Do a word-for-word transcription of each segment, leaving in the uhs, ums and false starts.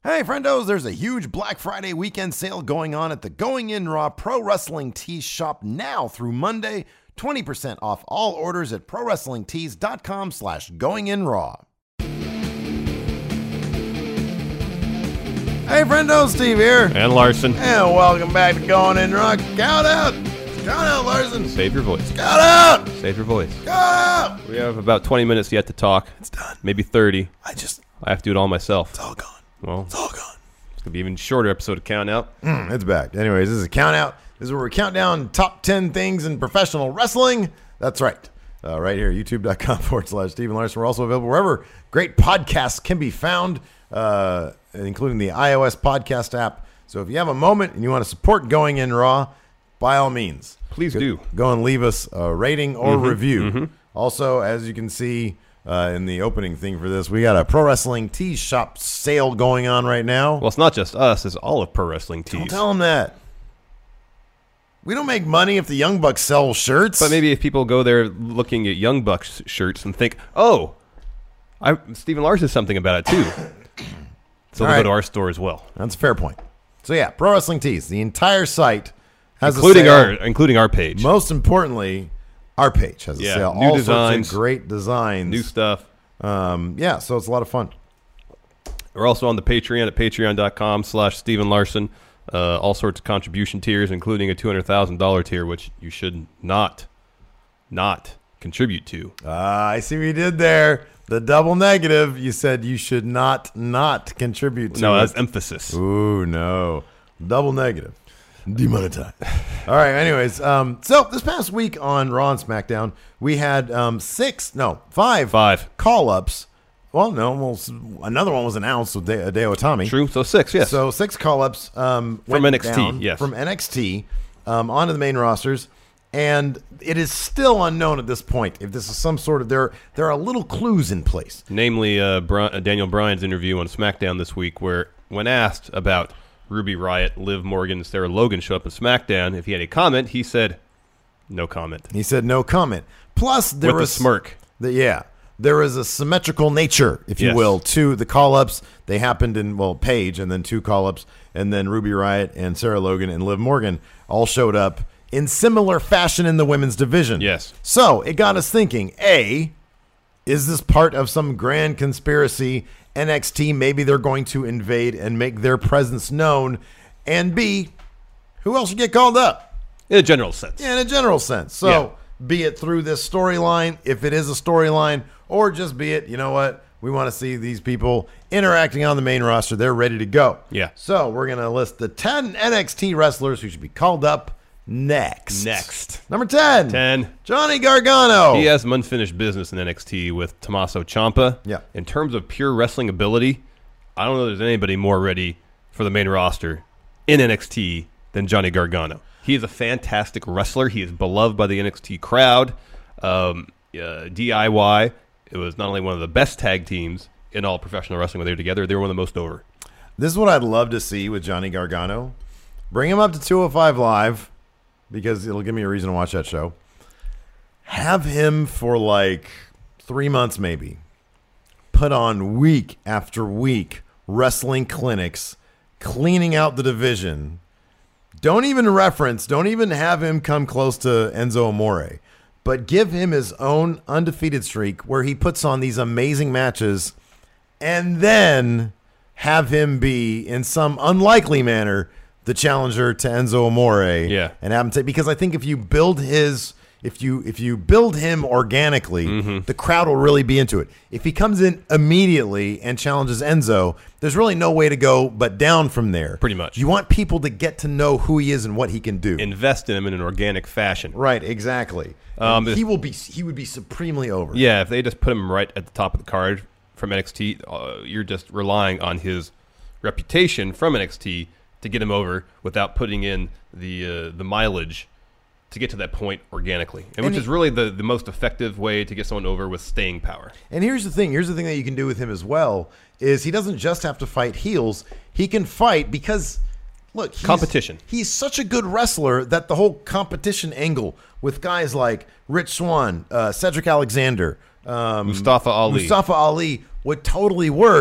Hey, friendos, there's a huge Black Friday weekend sale going on at the Going In Raw Pro Wrestling Tees shop now through Monday. twenty percent off all orders at prowrestlingtees.com slash going in raw. Hey, friendo, Steve here. And Larson. And welcome back to Going In Raw. Count out. Count out, Larson. Save your voice. Count out. Save your voice. Count out. We have about twenty minutes yet to talk. It's done. Maybe thirty. I just... I have to do it all myself. It's all gone. Well, It's all gone. it's going to be an even shorter episode of Count Out. Mm, it's back. Anyways, this is a count out. This is where we count down top ten things in professional wrestling. That's right. Uh, right here, youtube.com forward slash Stephen Larson. We're also available wherever great podcasts can be found, uh, including the iOS podcast app. So if you have a moment and you want to support Going In Raw, by all means, Please go, do. Go and leave us a rating or Mm-hmm, review. mm-hmm. Also, as you can see uh, in the opening thing for this, we got a Pro Wrestling Tees shop sale going on right now. Well, it's not just us. It's all of Pro Wrestling Tees. Don't tell them that. We don't make money if the Young Bucks sell shirts. But maybe if people go there looking at Young Bucks shirts and think, oh, I, Stephen Larson says something about it too. So they'll right. go to our store as well. That's a fair point. So yeah, Pro Wrestling Tees. The entire site has Including a sale. our including our page. Most importantly, our page has a Yeah, sale. new All designs. sorts of great designs. New stuff. Um, yeah, so it's a lot of fun. We're also on the Patreon at patreon.com slash Stephen Larson. Uh, all sorts of contribution tiers, including a two hundred thousand dollars tier, which you should not, not contribute to. Ah, I see what you did there. The double negative. You said you should not not contribute to No, it. that's emphasis. Ooh, no. Double negative. Demonetized. All right, anyways. Um, so this past week on Raw and SmackDown, we had um, six, no, five, Five. call-ups. Well, no, well, s- another one was announced with De- Hideo Itami. True. So six, yes. So six call-ups um, From went N X T, down yes. From N X T um, onto the main rosters. And it is still unknown at this point if this is some sort of, there, there are little clues in place. Namely, uh, Bri- uh, Daniel Bryan's interview on SmackDown this week, where when asked about Ruby Riott, Liv Morgan, and Sarah Logan show up in SmackDown, if he had a comment, he said, no comment. He said no comment. Plus, there With was a smirk. The, yeah. There is a symmetrical nature, if you Yes. will, to the call-ups. They happened in, well, Paige, and then two call-ups, and then Ruby Riott and Sarah Logan and Liv Morgan all showed up in similar fashion in the women's division. Yes. So it got us thinking, A, is this part of some grand conspiracy? N X T, maybe they're going to invade and make their presence known. And B, who else should get called up? In a general sense. Yeah, in a general sense. So Yeah. be it through this storyline, if it is a storyline, or just be it, you know what, we want to see these people interacting on the main roster. They're ready to go. Yeah. So we're going to list the ten N X T wrestlers who should be called up next. Next. Number ten. ten. Johnny Gargano. He has some unfinished business in N X T with Tommaso Ciampa. Yeah. In terms of pure wrestling ability, I don't know if there's anybody more ready for the main roster in N X T than Johnny Gargano. He is a fantastic wrestler. He is beloved by the N X T crowd. Um, uh, D I Y, it was not only one of the best tag teams in all professional wrestling when they were together, they were one of the most over. This is what I'd love to see with Johnny Gargano. Bring him up to two oh five Live, because it'll give me a reason to watch that show. Have him for like three months maybe. Put on week after week wrestling clinics, cleaning out the division. Don't even reference, don't even have him come close to Enzo Amore, but give him his own undefeated streak where he puts on these amazing matches, and then have him be, in some unlikely manner, the challenger to Enzo Amore. Yeah. And have him take, because I think if you build his, if you if you build him organically, Mm-hmm. the crowd will really be into it. If he comes in immediately and challenges Enzo, there's really no way to go but down from there. Pretty much. You want people to get to know who he is and what he can do. Invest in him in an organic fashion. Right, exactly. Um, And he will be he would be supremely over. Yeah, if they just put him right at the top of the card from N X T, uh, you're just relying on his reputation from N X T to get him over without putting in the uh, the mileage to get to that point organically, and, And which he- is really the, the most effective way to get someone over with staying power. And here's the thing. Here's the thing that you can do with him as well is he doesn't just have to fight heels. He can fight because, look, he's, Competition. He's such a good wrestler that the whole competition angle with guys like Rich Swann, uh, Cedric Alexander, um, Mustafa Ali. Mustafa Ali would totally work.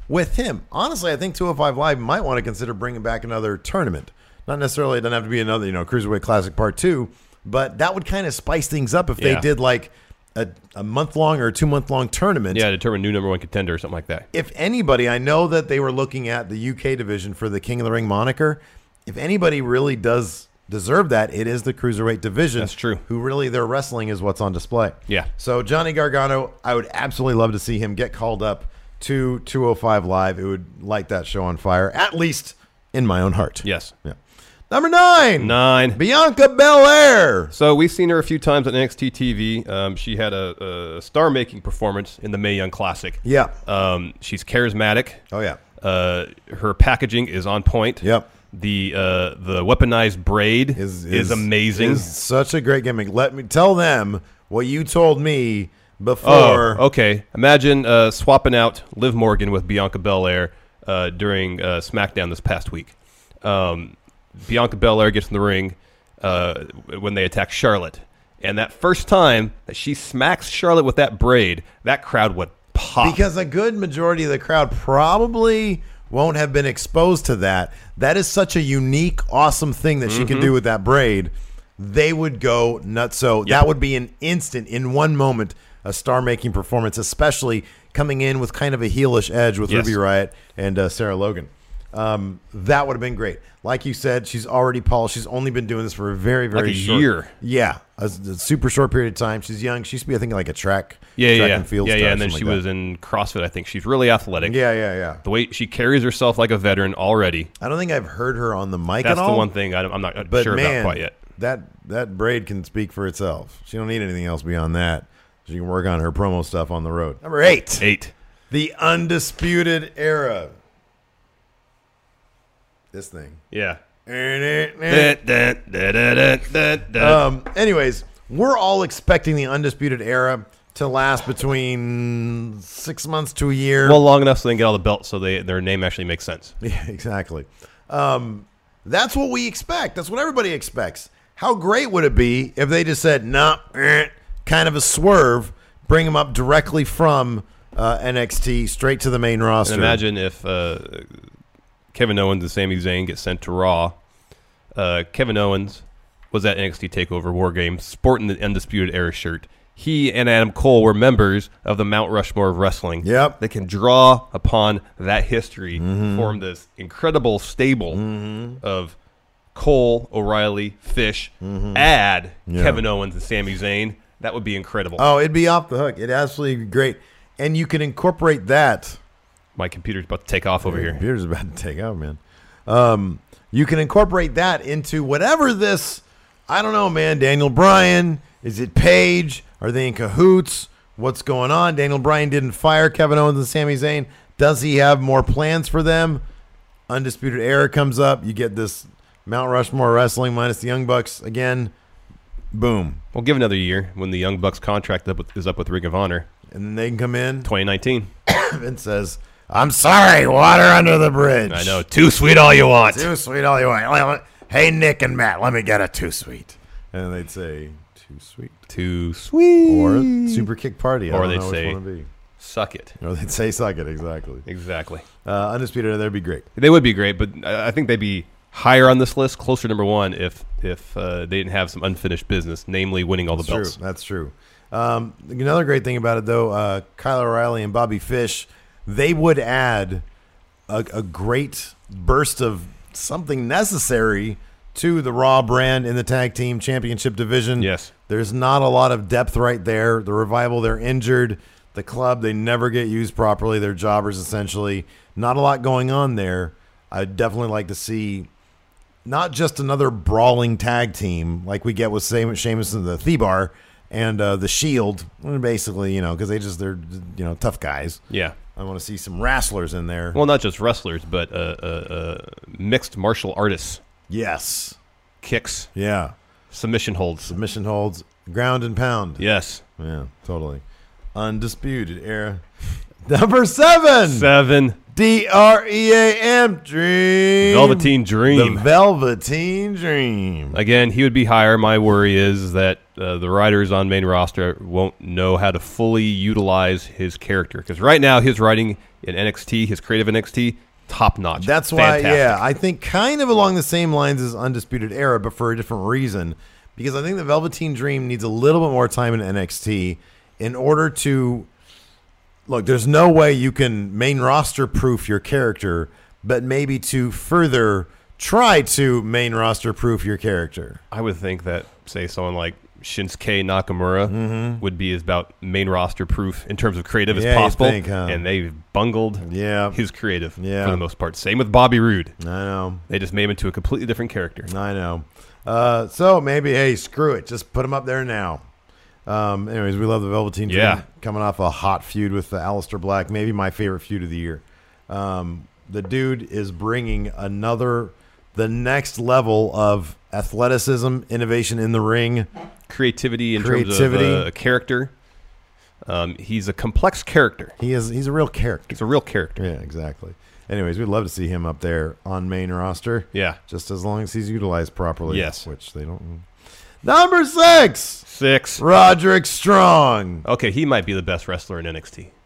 with him. Honestly, I think two oh five Live might want to consider bringing back another tournament. Not necessarily, it doesn't have to be another, you know, Cruiserweight Classic Part two, but that would kind of spice things up if they Yeah. did like a, a month-long or a two-month-long tournament. Yeah, determine new number one contender or something like that. If anybody, I know that they were looking at the U K division for the King of the Ring moniker. If anybody really does deserve that, it is the Cruiserweight division. That's true. Who really, their wrestling is what's on display. Yeah. So Johnny Gargano, I would absolutely love to see him get called up to two oh five Live. It would light that show on fire, at least in my own heart. Yes. Yeah. Number nine. Nine. Bianca Belair. So we've seen her a few times on N X T T V. Um, she had a, a star-making performance in the Mae Young Classic. Yeah. Um, she's charismatic. Oh, yeah. Uh, her packaging is on point. Yep. The uh, the weaponized braid Is, is, is amazing. Is such a great gimmick. Let me tell them what you told me oh, before. okay. Imagine uh, swapping out Liv Morgan with Bianca Belair uh, during uh, SmackDown this past week. Um, Bianca Belair gets in the ring uh, when they attack Charlotte. And that first time that she smacks Charlotte with that braid, that crowd would pop. Because a good majority of the crowd probably won't have been exposed to that. That is such a unique, awesome thing that she can do with that braid. They would go nuts. So that would be an instant, in one moment, a star-making performance, especially coming in with kind of a heelish edge with Yes. Ruby Riott and uh, Sarah Logan. Um, that would have been great. Like you said, she's already polished. She's only been doing this for a very, very Like a short year. Yeah, a, a super short period of time. She's young. She used to be, I think, like a track, yeah, track yeah, and field yeah, star, yeah. And then something she like was in CrossFit, I think. She's really athletic. that. Yeah, yeah, yeah. The way she carries herself like a veteran already. I don't think I've heard her on the mic That's at the all. one thing I, I'm not But sure man, about quite yet. that that braid can speak for itself. She don't need anything else beyond that. She can work on her promo stuff on the road. Number eight, Eight. the Undisputed Era. This thing. Yeah. Um. Um, Anyways, we're all expecting the Undisputed Era to last between six months to a year. well, long enough so they can get all the belts so they their name actually makes sense. Yeah, exactly. Um, that's what we expect. That's what everybody expects. How great would it be if they just said, nah, eh, kind of a swerve, bring them up directly from uh, N X T straight to the main roster? And imagine if uh, Kevin Owens and Sami Zayn get sent to Raw. Uh, Kevin Owens was at N X T TakeOver War Games sporting the Undisputed Era shirt. He and Adam Cole were members of the Mount Rushmore of wrestling. Yep. They can draw upon that history, Mm-hmm. form this incredible stable of Cole, O'Reilly, Fish, add Mm-hmm. Yeah. Kevin Owens and Sami Zayn. That would be incredible. Oh, it'd be off the hook. It'd absolutely be great. And you can incorporate that. My computer's about to take off over Your here. computer's about to take out, man. Um, you can incorporate that into whatever this, I don't know, man. Daniel Bryan, is it Paige? Are they in cahoots? What's going on? Daniel Bryan didn't fire Kevin Owens and Sami Zayn. Does he have more plans for them? Undisputed Era comes up. You get this Mount Rushmore wrestling minus the Young Bucks again. Boom. We'll give another year when the Young Bucks contract up with, is up with Ring of Honor. And then they can come in. twenty nineteen. Vince says, I'm sorry, water under the bridge. I know. Too sweet all you want. Too sweet all you want. Hey, Nick and Matt, let me get a too sweet. And they'd say, too sweet. Too sweet. Or super kick party. I Or don't they'd know which say- one it'd be. Suck it. Or they'd say suck it, exactly. Exactly. Uh, Undisputed, that'd be great. They would be great, but I I think they'd be higher on this list, closer to number one, if if uh, they didn't have some unfinished business, namely winning all the That's belts. true. That's true. Um, another great thing about it, though, uh, Kyle O'Reilly and Bobby Fish, they would add a, a great burst of something necessary to the Raw brand in the tag team championship division. Yes. There's not a lot of depth right there. The Revival, they're injured. The Club, they never get used properly. They're jobbers, essentially. Not a lot going on there. I'd definitely like to see not just another brawling tag team like we get with Sheamus and the Thebar and uh, the Shield, basically, you know, because they just, they're, you know, tough guys. Yeah. I want to see some wrestlers in there. Well, not just wrestlers, but uh, uh, uh, mixed martial artists. Yes. Kicks, Yeah. submission holds. Submission holds, ground and pound. Yes. Yeah, totally. Undisputed Era. Number seven. Seven. D R E A M, Dream. Velveteen Dream. The Velveteen Dream. Again, he would be higher. My worry is that uh, the writers on main roster won't know how to fully utilize his character. Because right now, his writing in N X T, his creative N X T, top-notch. That's why, Fantastic. yeah, I think kind of along the same lines as Undisputed Era, but for a different reason. Because I think the Velveteen Dream needs a little bit more time in N X T in order to... Look, there's no way you can main roster proof your character, but maybe to further try to main roster proof your character. I would think that, say, someone like Shinsuke Nakamura Mm-hmm. would be about main roster proof in terms of creative Yeah, as you'd possible. think, huh? And they've bungled Yeah. his creative Yeah. for the most part. Same with Bobby Roode. I know. They just made him into a completely different character. I know. Uh, so maybe, hey, screw it. Just put him up there now. Um, anyways, we love the Velveteen Dream. Yeah. Coming off a hot feud with uh, Aleister Black. Maybe my favorite feud of the year. Um, the dude is bringing another, the next level of athleticism, innovation in the ring. Creativity in Creativity. terms of uh, a character. Um, he's a complex character. He is, he's a real character. He's a real character. Yeah, exactly. Anyways, we'd love to see him up there on main roster. Yeah. Just as long as he's utilized properly. Yes. Which they don't. Number six, Six. Roderick Strong. Okay, he might be the best wrestler in N X T.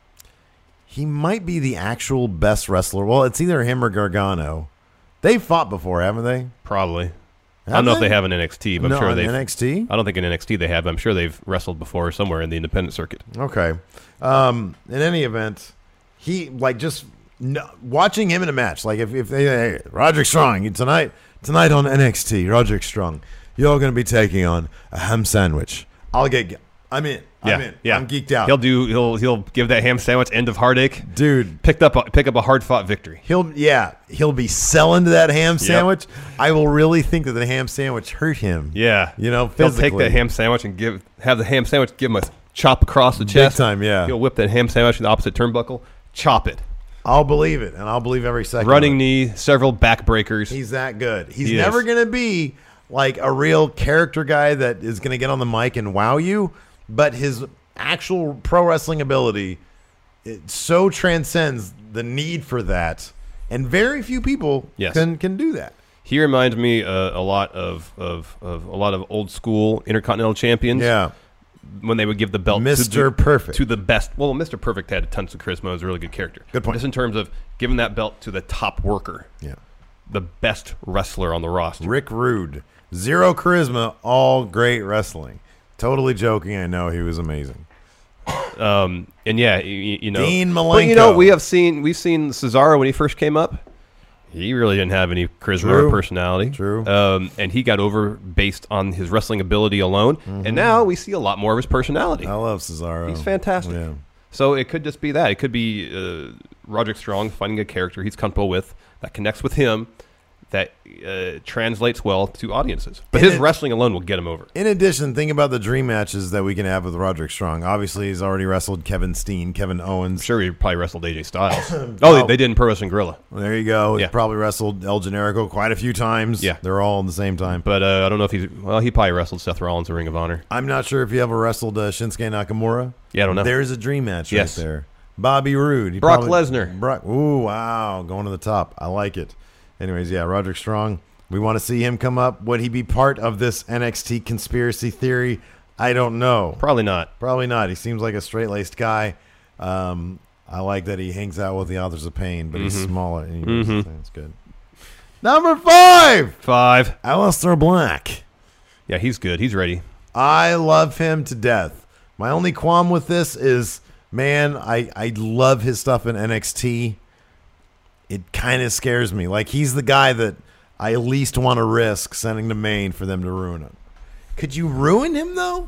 He might be the actual best wrestler. Well, it's either him or Gargano. They've fought before, haven't they? Probably. I Have don't know if they have in N X T, but no, I'm sure on they've. N X T? I don't think in N X T they have. I'm sure they've wrestled before somewhere in the independent circuit. Okay. Um, in any event, he, like, just no, watching him in a match. Like, if, if they, hey, Roderick Strong, tonight, tonight on N X T, Roderick Strong, you're going to be taking on a ham sandwich. I'll get, I'm in. Yeah, I'm in. yeah. I'm geeked out. He'll do. He'll he'll give that ham sandwich end of heartache. Dude, Picked up a, pick up a hard fought victory. He'll yeah, he'll be selling to that ham sandwich. I will really think that the ham sandwich hurt him. Yeah, You know, he'll physically. take that ham sandwich and give have the ham sandwich give him a chop across the chest. time, yeah. He'll whip that ham sandwich in the opposite turnbuckle, chop it. I'll believe it, and I'll believe every second. Running of it. knee, several back breakers. He's that good. He's He never is. going to be like a real character guy that is going to get on the mic and wow you, but his actual pro wrestling ability it so transcends the need for that, and very few people Yes. can can do that. He reminds me uh, a lot of, of of a lot of old school Intercontinental champions. Yeah, When they would give the belt to Mister the, Perfect. to the best. Well, Mister Perfect had tons of charisma. Was a really good character. Good point. Just in terms of giving that belt to the top worker, yeah. the best wrestler on the roster. Rick Rude, zero charisma, all great wrestling. Totally joking. I know he was amazing. Um, and yeah, you, you know, Dean But you know, Malenko. we have seen we've seen Cesaro when he first came up. He really didn't have any charisma True. or personality. True. Um, and he got over based on his wrestling ability alone. And now we see a lot more of his personality. I love Cesaro. He's fantastic. Yeah. So it could just be that. It could be uh, Roderick Strong finding a character he's comfortable with that connects with him, that uh, translates well to audiences. But And his it- wrestling alone will get him over. In addition, think about the dream matches that we can have with Roderick Strong. Obviously, he's already wrestled Kevin Steen, Kevin Owens. I'm sure he probably wrestled A J Styles. oh, they, they did in Pro Wrestling Guerrilla. There you go. He's Yeah. probably wrestled El Generico quite a few times. Yeah. They're all at the same time. But uh, I don't know if he's well. He probably wrestled Seth Rollins in Ring of Honor. I'm not sure if you ever wrestled uh, Shinsuke Nakamura. Yeah, I don't know. There's a dream match Yes. right there. Bobby Roode. He Brock probably- Lesnar. Brock. Ooh, wow. Going to the top. I like it. Anyways, yeah, Roderick Strong. We want to see him come up. Would he be part of this N X T conspiracy theory? I don't know. Probably not. Probably not. He seems like a straight-laced guy. Um, I like that he hangs out with the Authors of Pain, but he's smaller. Anyways, Mhm. That's good. Number five, Five. Aleister Black. Yeah, he's good. He's ready. I love him to death. My only qualm with this is, man, I, I love his stuff in N X T. It kind of scares me. Like, he's the guy that I at least want to risk sending to Maine for them to ruin him. Could you ruin him, though?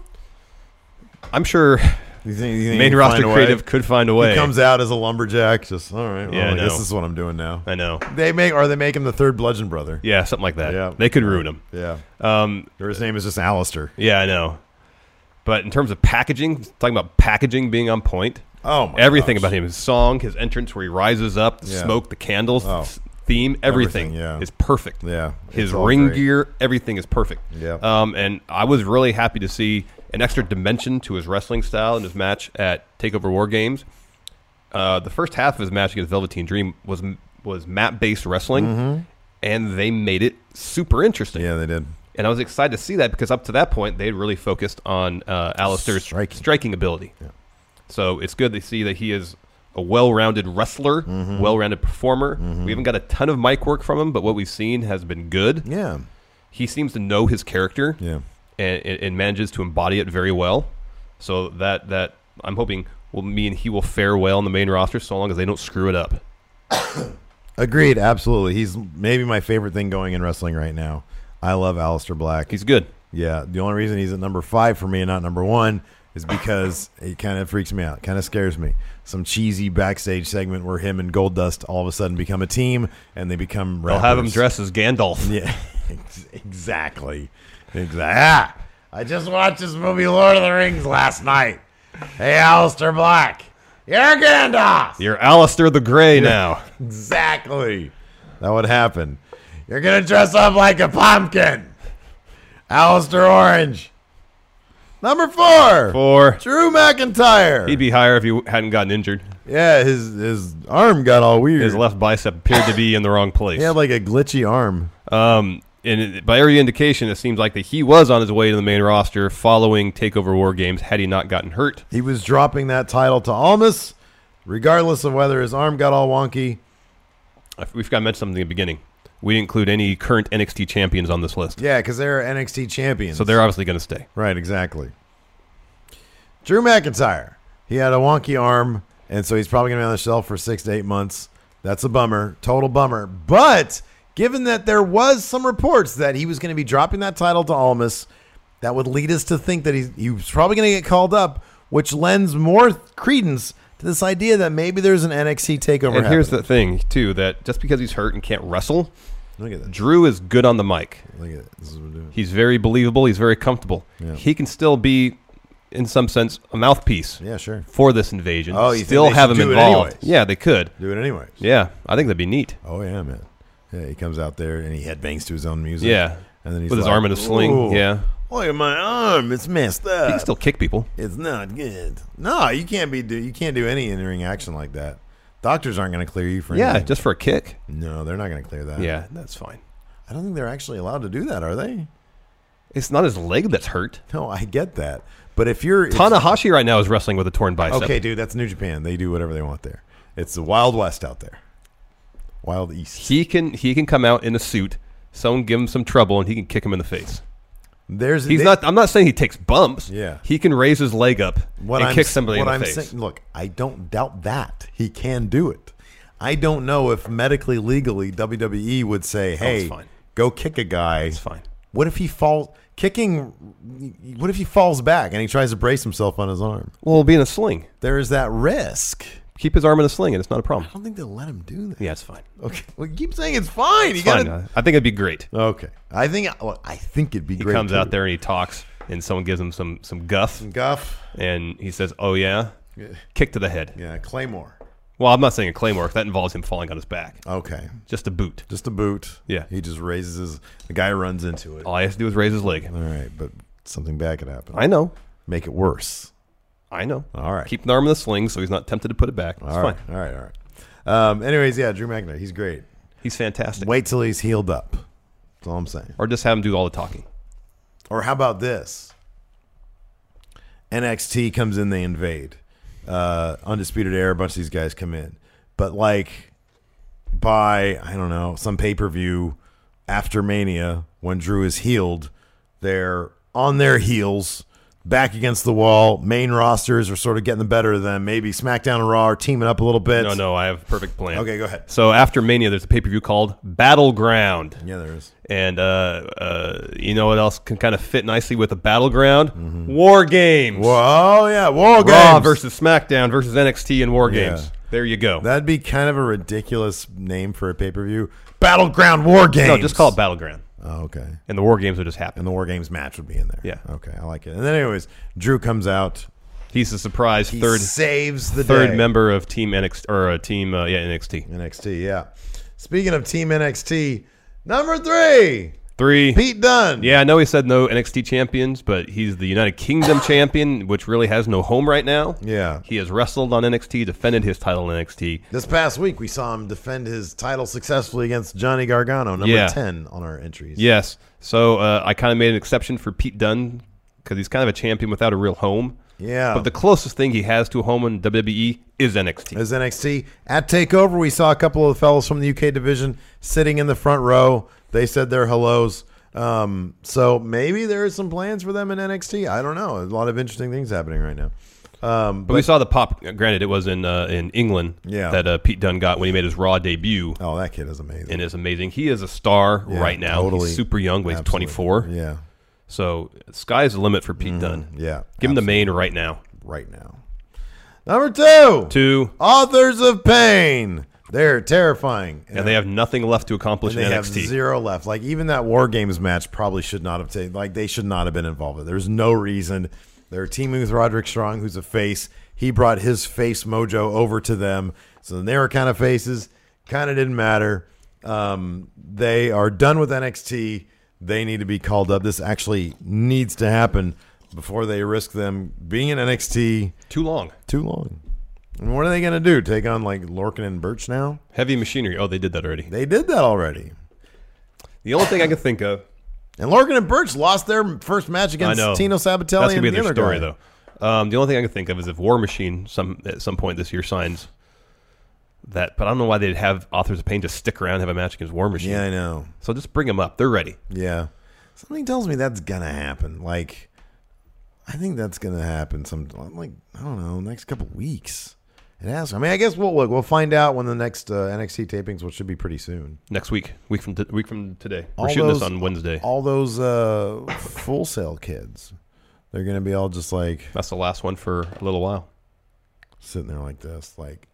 I'm sure You think, you think main he'd roster find a way? creative could find a way. He comes out as a lumberjack. Just, all right, well, Yeah, I I guess know. this is what I'm doing now. I know. They make, or they make him the third Bludgeon Brother. Yeah, something like that. Yeah. They could ruin him. Yeah. Um, Or his name is just Alistair. yeah, I know. But in terms of packaging, talking about packaging being on point, Oh, my everything gosh. about him, his song, his entrance where he rises up, the Yeah. smoke, the candles, Oh. the theme, everything, Everything, yeah. is perfect. Yeah. His it's all ring great. gear, everything is perfect. Yeah. Um, and I was really happy to see an extra dimension to his wrestling style in his match at TakeOver War Games. Uh, the first half of his match against Velveteen Dream was was mat-based wrestling, Mm-hmm. and they made it super interesting. Yeah, they did. And I was excited to see that because up to that point, they had really focused on uh, Alistair's Striking. striking ability. Yeah. So it's good to see that he is a well-rounded wrestler, Mm-hmm. well-rounded performer. We haven't got a ton of mic work from him, but what we've seen has been good. Yeah. He seems to know his character Yeah. and, and, and manages to embody it very well. So that that I'm hoping will mean he will fare well in the main roster so long as they don't screw it up. Agreed. Absolutely. He's maybe my favorite thing going in wrestling right now. I love Aleister Black. He's good. Yeah. The only reason he's at number five for me and not number one is because he kind of freaks me out, kind of scares me. Some cheesy backstage segment where him and Goldust all of a sudden become a team and they become rappers. They'll have him dressed as Gandalf. Yeah, ex- exactly. Exactly. Ah, I just watched this movie Lord of the Rings last night. Hey, Aleister Black, you're Gandalf. You're Alistair the Grey now. Exactly. That would happen. You're going to dress up like a pumpkin. Aleister Orange. Number four. Four. Drew McIntyre. He'd be higher if he hadn't gotten injured. Yeah, his his arm got all weird. His left bicep appeared to be in the wrong place. He had like a glitchy arm. Um, and it, by every indication, it seems like that he was on his way to the main roster following TakeOver War Games had he not gotten hurt. He was dropping that title to Almas, regardless of whether his arm got all wonky. We've got to mention something at the beginning. We didn't include any current N X T champions on this list. Yeah, because they're N X T champions. So they're obviously going to stay. Right, exactly. Drew McIntyre. He had a wonky arm, and so he's probably going to be on the shelf for six to eight months. That's a bummer, total bummer. But given that there was some reports that he was going to be dropping that title to Almas, that would lead us to think that he's, he was probably going to get called up, which lends more credence to this idea that maybe there's an N X T takeover. And here's happening. the thing, too, that just because he's hurt and can't wrestle, Look at that. Drew is good on the mic. Look at it. This is what we're doing. He's very believable. He's very comfortable. Yeah. He can still be, in some sense, a mouthpiece Yeah, sure. for this invasion. Oh, you think still they have him should do it involved. anyways? Yeah, they could. Do it anyways. Yeah, I think that'd be neat. Oh, yeah, man. Yeah, he comes out there and he headbangs to his own music. Yeah, And then he's with his like, arm in a sling. "Ooh, Yeah, Look at my arm. It's messed up. he can still kick people. It's not good. No, you can't be do you can't do any in-ring action like that. Doctors aren't going to clear you for Yeah, anything. just for a kick. No, they're not going to clear that. Yeah, that's fine. I don't think they're actually allowed to do that, are they? It's not his leg that's hurt. No, I get that. But if you're if- Tanahashi right now is wrestling with a torn bicep. okay, dude, that's New Japan. They do whatever they want there. It's the Wild West out there. Wild East. He can he can come out in a suit, someone give him some trouble, and he can kick him in the face. There's He's they- not. I'm not saying he takes bumps. Yeah. he can raise his leg up what and I'm, kick somebody what in the I'm face. saying, look, I don't doubt that. He can do it. I don't know if medically, legally, W W E would say, hey, fine. go kick a guy. It's fine. What if he fall kicking? What if he falls back and he tries to brace himself on his arm? Well, be in a sling. There is that risk. Keep his arm in a sling, and it's not a I problem. don't think they'll let him do that. Yeah, it's fine. Okay. Well, you keep saying it's fine. It's you fine. gotta. I think it'd be great. Okay. I think. Well, I think it'd be He great. comes too. out there and he talks, and someone gives him some some guff, Guff. and he says, "Oh yeah," Yeah. kick to the head. Yeah. Claymore. Well, I'm not saying a claymore. 'Cause that involves him falling on his back. Okay. Just a boot. Just a boot. Yeah. He just raises his. The guy runs into it. All he has to do is raise his leg. All right, but something bad could happen. I know. Make it worse. I know. All right. Keep an arm in the sling so he's not tempted to put it back. It's all right. fine. All right. All right. Um, anyways, yeah, Drew McIntyre, he's great. He's fantastic. Wait till he's healed up. That's all I'm saying. Or just have him do all the talking. Or how about this? N X T comes in, they invade. Uh, Undisputed Era, a bunch of these guys come in. But like by, I don't know, some pay-per-view after Mania, when Drew is healed, they're on their heels, back against the wall. Main rosters are sort of getting the better of them. Maybe SmackDown and Raw are teaming up a little bit. No, no, I have a perfect plan. Okay, go ahead. So after Mania, there's a pay-per-view called Battleground. Yeah, there is. And uh, uh, you know what else can kind of fit nicely with a Battleground? War Games. Whoa, oh, yeah, War Games. Raw versus SmackDown versus N X T and War Yeah. Games. There you go. That'd be kind of a ridiculous name for a pay-per-view. Battleground War Games. No, just call it Battleground. Oh, okay. And the War Games will just happen. And the War Games match would be in there. Yeah. Okay, I like it. And then anyways, Drew comes out. He's the surprise He third saves the third day. member of Team N X T or uh, Team uh, yeah N X T. N X T, yeah. Speaking of Team N X T, number three, Three. Pete Dunne. Yeah, I know he said no N X T champions, but he's the United Kingdom champion, which really has no home right now. Yeah. He has wrestled on N X T, defended his title in N X T. This past week, we saw him defend his title successfully against Johnny Gargano, number Yeah. ten on our entries. Yes. So uh, I kind of made an exception for Pete Dunne because he's kind of a champion without a real home. Yeah. But the closest thing he has to a home in W W E is N X T. As N X T. At TakeOver, we saw a couple of fellows from the U K division sitting in the front row. They said their hellos. Um, so maybe there are some plans for them in N X T. I don't know. There's a lot of interesting things happening right now. Um, But we saw the pop. Granted, it was in uh, in England Yeah. that uh, Pete Dunne got when he made his Raw debut, oh, that kid is amazing. and is amazing. He is a star Yeah, right now. totally. He's super young, but he's Absolutely. twenty-four. Yeah. So sky's the limit for Pete Dunne. Yeah. Give him the absolutely. main right now. Right now. Number two. Two, Authors of Pain. They're terrifying. and they have nothing left to accomplish And they in have N X T. zero left. Like, even that War Games match probably should not have taken. Like, they should not have been involved with it. There's no reason. They're teaming with Roderick Strong, who's a face. He brought his face mojo over to them. So they were kind of faces. Kind of didn't matter. Um, they are done with N X T. They need to be called up. This actually needs to happen before they risk them being in N X T Too long. too long. And what are they going to do? Take on, like, Lorcan and Birch now? Heavy machinery. Oh, they did that already. They did that already. The only thing I can think of. And Lorcan and Birch lost their first match I against know. Tino Sabatelli That's gonna and be the their other story, guy. though. Um, the only thing I can think of is if War Machine some at some point this year signs that, but I don't know why they'd have Authors of Pain just stick around and have a match against War Machine. Yeah, I know. So just bring them up. They're ready. Yeah. Something tells me that's going to happen. Like, I think that's going to happen some, like, I don't know, next couple weeks. It has. I mean, I guess we'll look. We'll find out when the next uh, N X T tapings, which should be pretty soon. Next week, week from t- week from today. We're All shooting those- this on Wednesday. All those uh, Full Sail kids, they're going to be all just like That's the last one for a little while. sitting there like this, like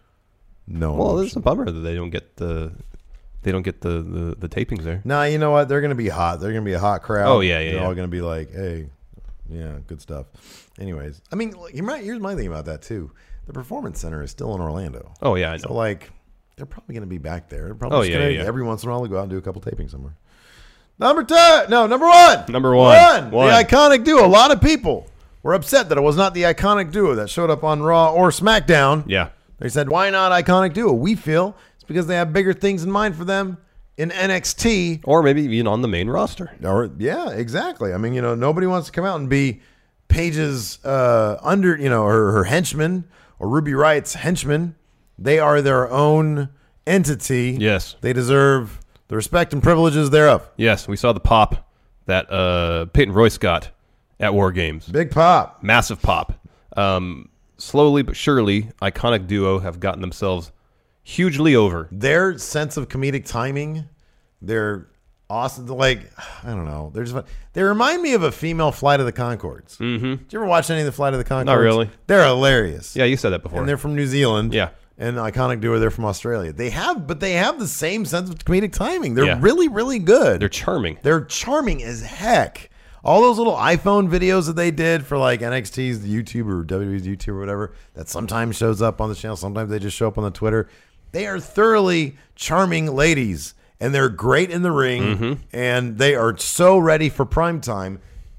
no. Well, emotion. it's a bummer that they don't get the they don't get the the, the tapings there. Nah, you know what? They're going to be hot. They're going to be a hot crowd. Oh, yeah, yeah, They're yeah. all going to be like, hey, yeah, good stuff. Anyways, I mean, like, you might- here's my thing about that, too. The Performance Center is still in Orlando. Oh yeah, I know. So, like, they're probably going to be back there. They're probably Oh, just yeah, gonna, yeah, yeah. every once in a while, go out and do a couple tapings somewhere. Number two. No, number one. Number one. One. One. The iconic duo. A lot of people were upset that it was not the iconic duo that showed up on Raw or SmackDown. Yeah. They said, why not iconic duo? We feel it's because they have bigger things in mind for them in N X T. Or maybe even on the main roster. Or yeah, exactly. I mean, you know, nobody wants to come out and be Paige's uh, under, you know, her, her henchman or Ruby Riot's henchman. They are their own entity. Yes. They deserve the respect and privileges thereof. Yes, we saw the pop that uh, Peyton Royce got at War Games. Big pop. Massive pop. Um, slowly but surely, iconic duo have gotten themselves hugely over. Their sense of comedic timing, their awesome, like, I don't know. They're just fun. They remind me of a female Flight of the Conchords. Mm-hmm. Did you ever watch any of the Flight of the Conchords? Not really. They're hilarious. Yeah, you said that before. And they're from New Zealand. Yeah. And iconic duo, they're from Australia. They have, but they have the same sense of comedic timing. They're Yeah. really, really good. They're charming. They're charming as heck. All those little iPhone videos that they did for like N X T's YouTube or W W E's YouTube or whatever, that sometimes shows up on the channel. Sometimes they just show up on the Twitter. They are thoroughly charming ladies, and they're great in the ring, Mm-hmm. and they are so ready for prime time.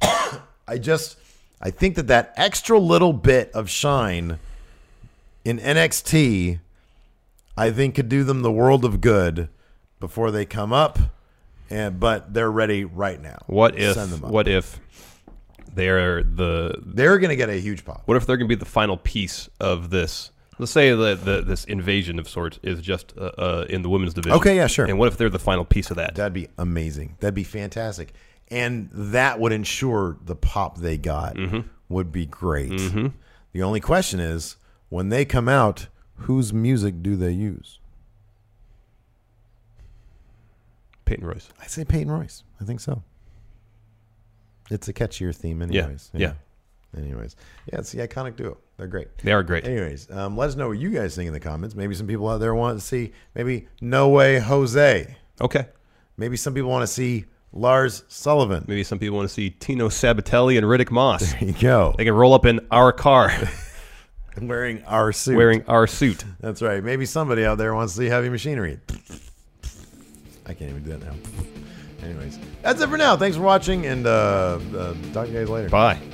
I just, I think that that extra little bit of shine in N X T, I think could do them the world of good before they come up. And but they're ready right now. What if? Send them up. What if they're the? They're going to get a huge pop. What if they're going to be the final piece of this? Let's say that the, this invasion of sorts is just uh, uh, in the women's division. Okay, yeah, sure. And what if they're the final piece of that? That'd be amazing. That'd be fantastic. And that would ensure the pop they got Mm-hmm. would be great. The only question is, when they come out, whose music do they use? Peyton Royce. I say Peyton Royce. I think so. It's a catchier theme anyways. Yeah. Anyways. Yeah, it's the iconic duo. They're great. They are great. Anyways, um, let us know what you guys think in the comments. Maybe some people out there want to see maybe No Way Jose. Okay. Maybe some people want to see Lars Sullivan. Maybe some people want to see Tino Sabatelli and Riddick Moss. There you go. They can roll up in our car Wearing our suit. wearing our suit. That's right. Maybe somebody out there wants to see Heavy Machinery. I can't even do that now. Anyways, that's it for now. Thanks for watching, and uh, uh, talk to you guys later. Bye.